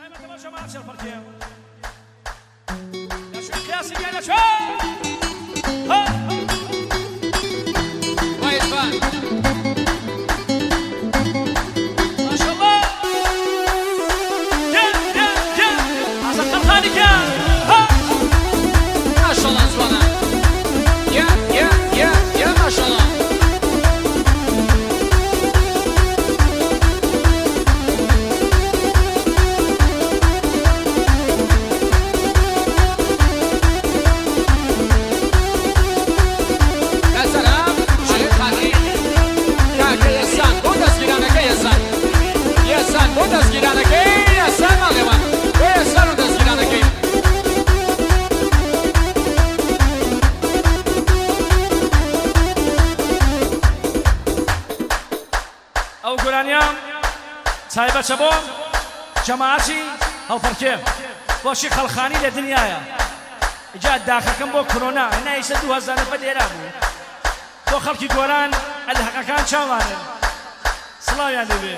تایبەت بۆ جەماعەتی هەڵپەرکێ بۆشی خەڵخانی لە دنیاە ئجا داخەکەم بۆ کۆرۆنا هێنا ئیسە 2000 نەفەر لێرا بوو بۆ خەڵکی گۆران ئەلحەقەکان چاوانن سڵاویان دەبێ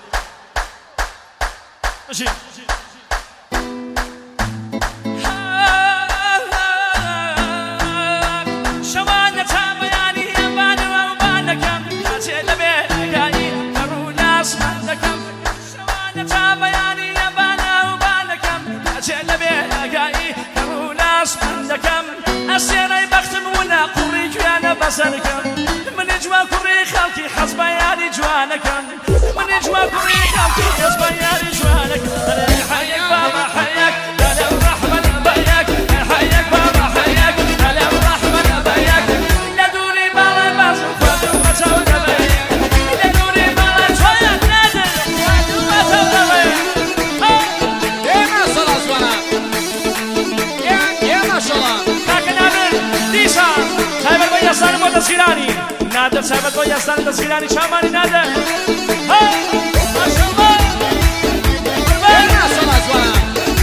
شەوانە تا بەیانی هێبانەوە و بانەکەم کاتێ دەبێ ئەگایی کەڕوو لاسمان دەکەم تا بەیانی هێبانە و بانەکەم کاتێ دەبێ ئەگایی کەڕوو لاسمان دەکەم ئەسێنەی بەختم ونا قوڕی گوێنە بەسەرکەم منی جوان کوڕی خەڵکی حەز بە یاری جوانەکەم منی جوان کوڕی خەڵکی حەز بە یاری جوانەکەم حەیەک بابا حەیەک هەلە ڕەحمەت بەیەک حەیەک بابا حەیەک هەلە ڕەحمەت بەیەک لە دووری باڵای بازم خۆتم بەچاو دەبەیەک لە دووری باڵای چۆیان نادر خۆتم بەچاو دەبەیەک ئێمە سەڵا زوانە ئێمە شەڵا کاکە نادر دیسان تایبەت بە یاسانم بۆ دەستگیرانی نادر تایبەت بۆ یاسانی دەستگیرانی شامانی نادر ماشەڵڵا ئێمە سەڵا زوانە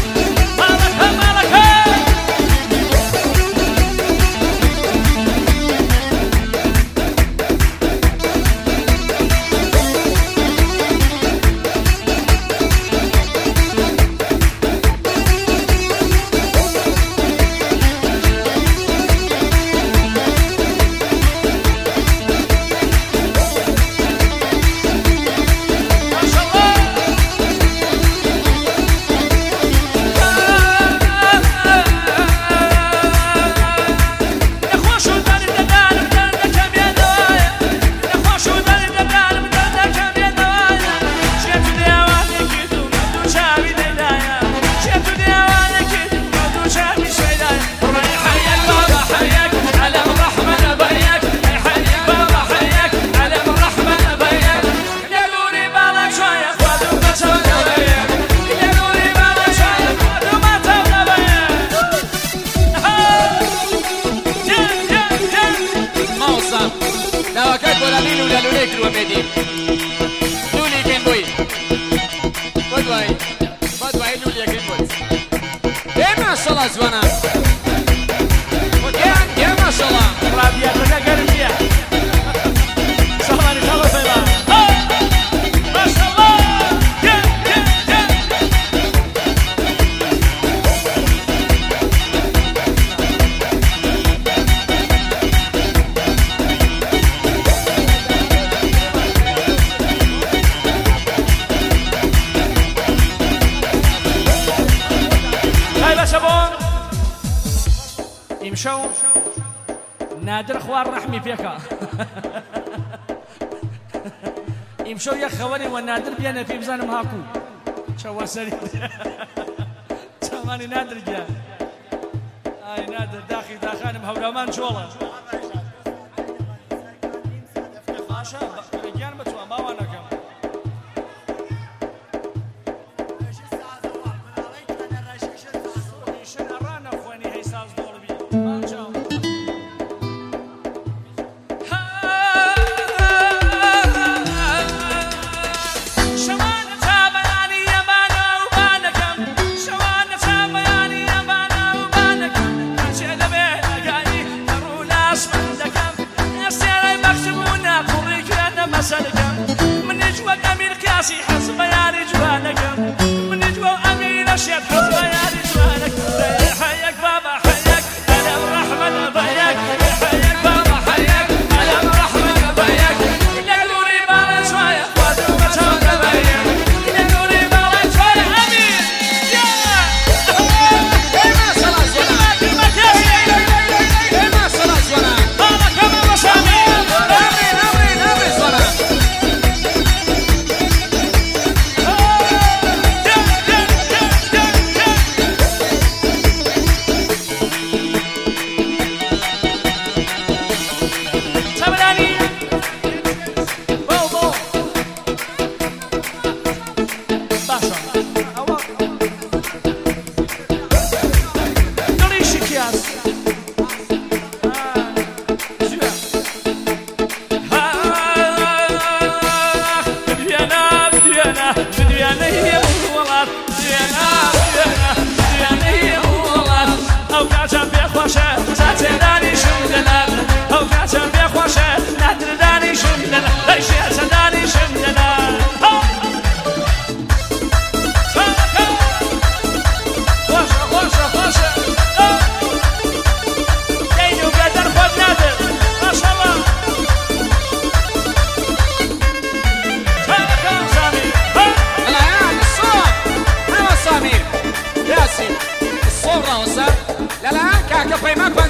زوانە ئێمە شەڵا ڕابیاتەکە گەرمیە سەڵانی خەڵە فەیڵا ماشەڵڵا تایبەتە بۆ ئیمشەو نادر خوار ڕەحمی پێکە ئیمشەو یەک خەوەری وە نادر بێنە پێی بزانم هاکوو چەوە سەری چاوانی نادر گیان ئای نادر داخی داخانم هەورامان جۆڵە باشە گیان بتوان باوانەکەم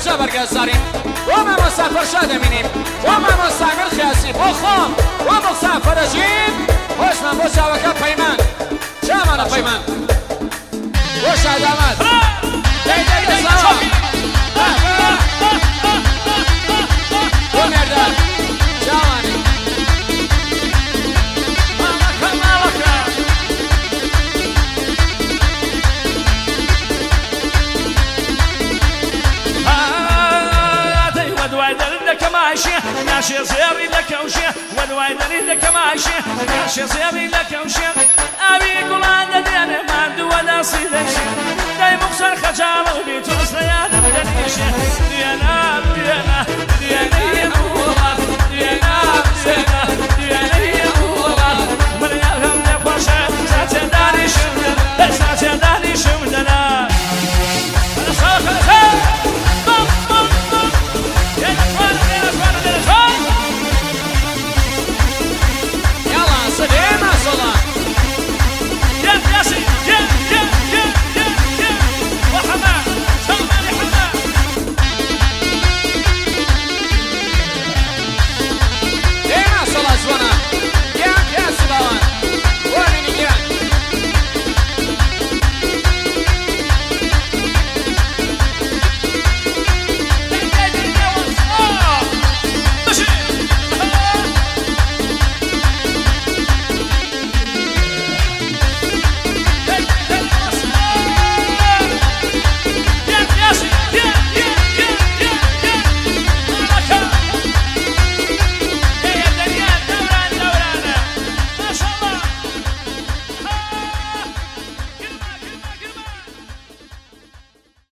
جا بەرگەزارین بۆ مامۆستا پەرشا دەمینیم بۆ مامۆستا ئەمیر خیاسی بۆ خۆم بۆ مۆستا فەرەجین خۆشمان بۆ چاوەکە پەیمان چامانە پەیمان بۆ شادامات دەیدەزاوە بۆ مێردان چاوانی ناشي زيري لك وشي والوايدري لك ماشي ناشي زيري لك وشي أبي قلان